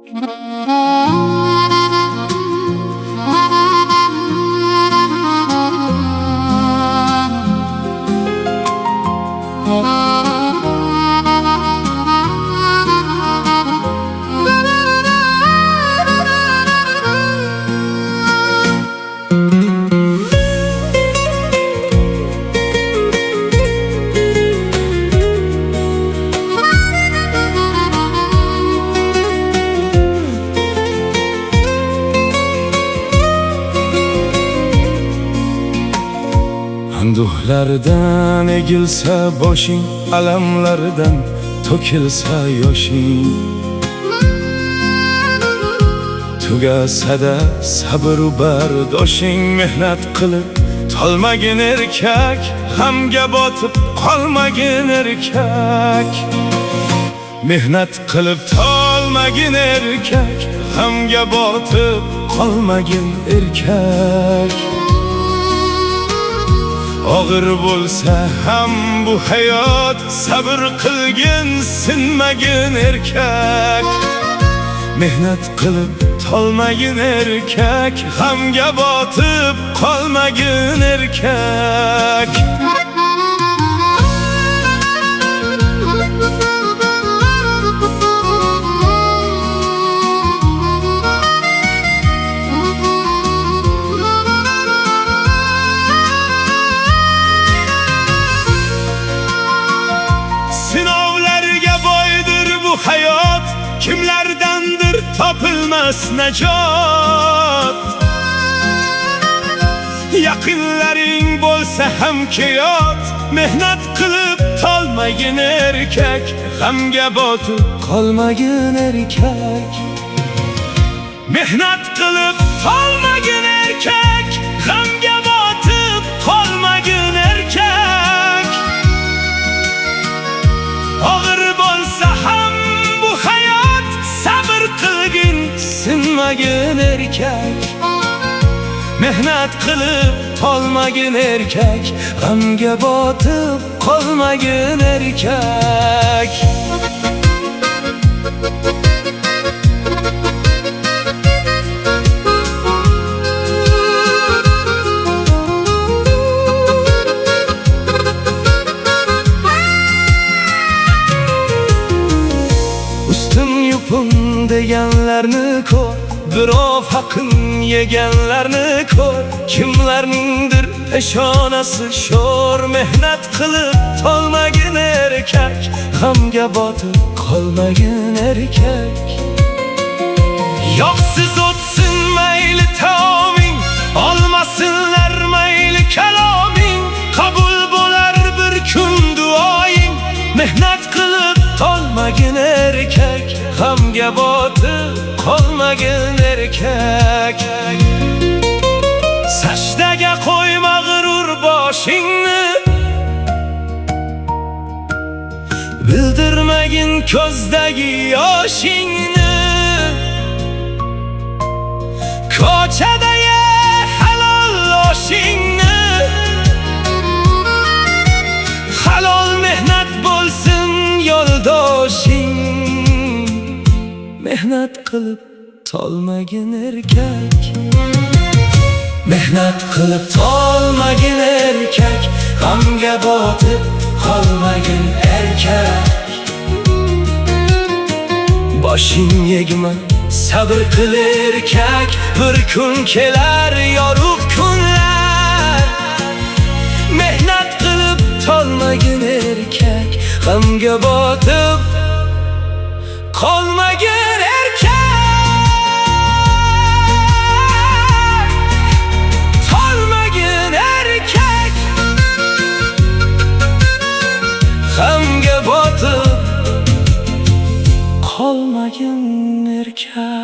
Anduhlardan egilsa boshing, alamlardan to'kilsa yoshing, tugasada sabr bardoshing. Mehnat qilib tolmagin erkak, g'amga botib qolmagin erkak. Mehnat qilib tolmagin erkak, g'amga botib qolmagin erkak. Og'ir bo'lsa ham bu hayot, sabr qilgin, sinmagin erkak. Mehnat qilib tolmagin erkak, g'amga botib qolmagin erkak. Sinovlarga boydir bu hayot, kimlardandir topilmas najot. Yaqinlaring bo'lsa ham kiyot, mehnat qilib tolmagin erkak, g'amga botib qolmagin erkak. Mehnat qilib tolmagin erkak, g'amga botib qolmagin erkak. Og'ir bo'lsa ham bu hayot, sabr qilgin, sinmagin erkak. Mehnat qilib tolmagin erkak, g'amga botib qolmagin erkak. Ustim yupun deganlarni ko'r, birov haqin yeganlarni ko'r. Kimlarningdir peshonasi sho'r, mehnat qilib tolmagin erkak, g'amga botib qolmagin erkak. Yoqsiz o'tsin mayli taoming, olmasinlar mayli kaloming, qabul bo'lar bir kun duoying. Mehnat qilib tolmagin erkak, g'amga botib qolmagin erkak. Sajdaga qo'yma g'urur boshingni, bildirmagin ko'zdagi yoshingni. Ko'chadagi halol oshingni, halol mehnat bo'lsin yo'ldoshing. Mehnat qilib tolmagin erkak, mehnat qilib tolmagin erkak, g'amga botib qolmagin erkak. Boshing egma, sabr qil erkak, bir kun kelar yorug' kunlar. Mehnat qilib tolmagin erkak, g'amga botib qolmagin erkak. Tolmagin erkak, g'amga botib qolmagin erkak.